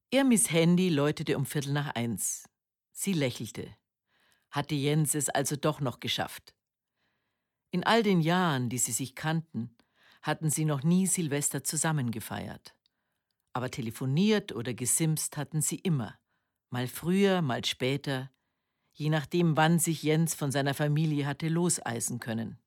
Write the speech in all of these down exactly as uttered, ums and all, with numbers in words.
Irmis Handy läutete um Viertel nach eins. Sie lächelte. Hatte Jens es also doch noch geschafft. In all den Jahren, die sie sich kannten, hatten sie noch nie Silvester zusammen gefeiert. Aber telefoniert oder gesimst hatten sie immer. Mal früher, mal später, je nachdem, wann sich Jens von seiner Familie hatte loseisen können.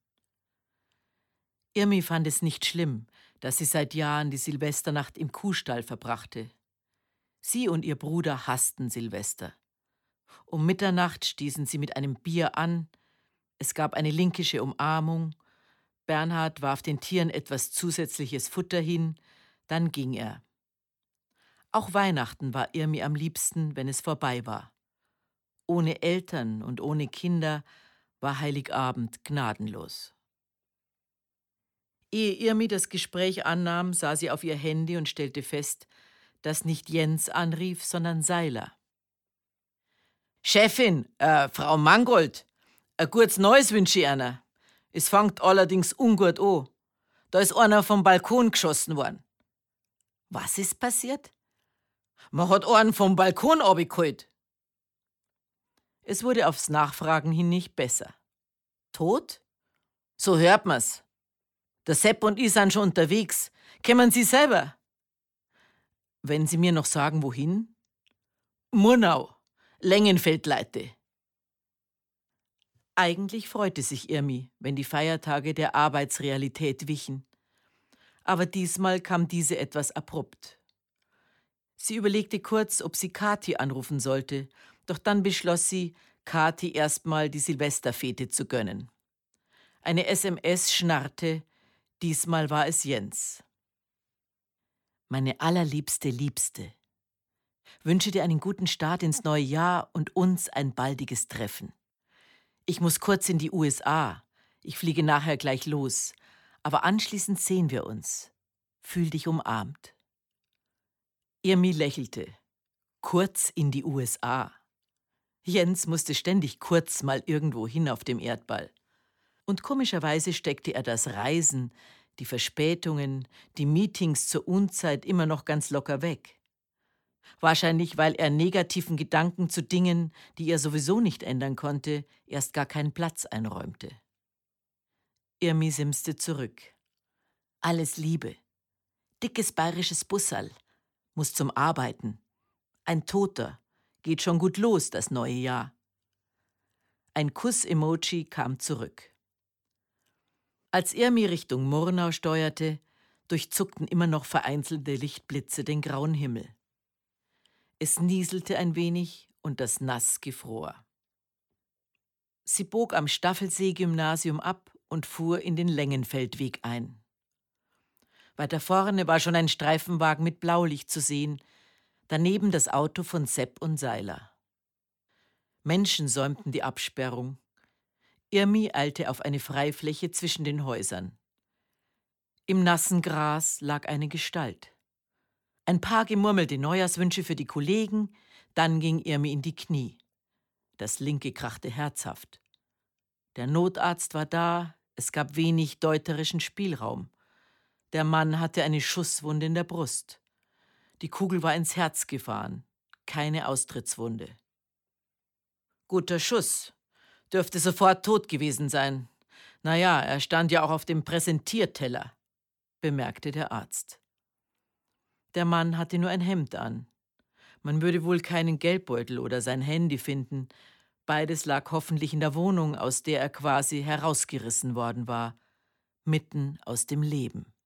Irmi fand es nicht schlimm, dass sie seit Jahren die Silvesternacht im Kuhstall verbrachte. Sie und ihr Bruder hassten Silvester. Um Mitternacht stießen sie mit einem Bier an, es gab eine linkische Umarmung, Bernhard warf den Tieren etwas zusätzliches Futter hin, dann ging er. Auch Weihnachten war Irmi am liebsten, wenn es vorbei war. Ohne Eltern und ohne Kinder war Heiligabend gnadenlos. Ehe Irmi das Gespräch annahm, sah sie auf ihr Handy und stellte fest, dass nicht Jens anrief, sondern Seiler. »Chefin, äh, Frau Mangold, ein gutes Neues wünsche ich Ihnen. Es fängt allerdings ungut an. Da ist einer vom Balkon geschossen worden.« »Was ist passiert?« »Man hat einen vom Balkon abgeholt.« Es wurde aufs Nachfragen hin nicht besser. »Tot?« »So hört man's. Der Sepp und ich sind schon unterwegs. Kommen Sie selber?« »Wenn Sie mir noch sagen, wohin?« »Murnau, Längenfeldleite.« Eigentlich freute sich Irmi, wenn die Feiertage der Arbeitsrealität wichen. Aber diesmal kam diese etwas abrupt. Sie überlegte kurz, ob sie Kathi anrufen sollte, doch dann beschloss sie, Kathi erstmal die Silvesterfete zu gönnen. Eine S M S schnarrte, diesmal war es Jens. »Meine allerliebste Liebste, wünsche dir einen guten Start ins neue Jahr und uns ein baldiges Treffen. Ich muss kurz in die U S A. Ich fliege nachher gleich los. Aber anschließend sehen wir uns. Fühl dich umarmt.« Irmi lächelte. Kurz in die U S A. Jens musste ständig kurz mal irgendwo hin auf dem Erdball. Und komischerweise steckte er das Reisen, die Verspätungen, die Meetings zur Unzeit immer noch ganz locker weg. Wahrscheinlich, weil er negativen Gedanken zu Dingen, die er sowieso nicht ändern konnte, erst gar keinen Platz einräumte. Irmi simste zurück. Alles Liebe. Dickes bayerisches Busserl. Muss zum Arbeiten. Ein Toter. Geht schon gut los, das neue Jahr. Ein Kuss-Emoji kam zurück. Als Irmi Richtung Murnau steuerte, durchzuckten immer noch vereinzelte Lichtblitze den grauen Himmel. Es nieselte ein wenig und das Nass gefror. Sie bog am Staffelsee-Gymnasium ab und fuhr in den Längenfeldweg ein. Weiter vorne war schon ein Streifenwagen mit Blaulicht zu sehen, daneben das Auto von Sepp und Seiler. Menschen säumten die Absperrung. Irmi eilte auf eine Freifläche zwischen den Häusern. Im nassen Gras lag eine Gestalt. Ein Paar gemurmelte Neujahrswünsche für die Kollegen, dann ging Irmi in die Knie. Das linke krachte herzhaft. Der Notarzt war da, es gab wenig deuterischen Spielraum. Der Mann hatte eine Schusswunde in der Brust. Die Kugel war ins Herz gefahren, keine Austrittswunde. Guter Schuss, dürfte sofort tot gewesen sein. Naja, er stand ja auch auf dem Präsentierteller, bemerkte der Arzt. Der Mann hatte nur ein Hemd an. Man würde wohl keinen Geldbeutel oder sein Handy finden. Beides lag hoffentlich in der Wohnung, aus der er quasi herausgerissen worden war, mitten aus dem Leben.